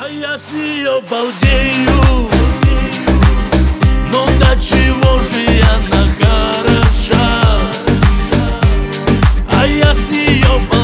А я с нее балдею. Ну до чего же она хороша. А я с нее балдею.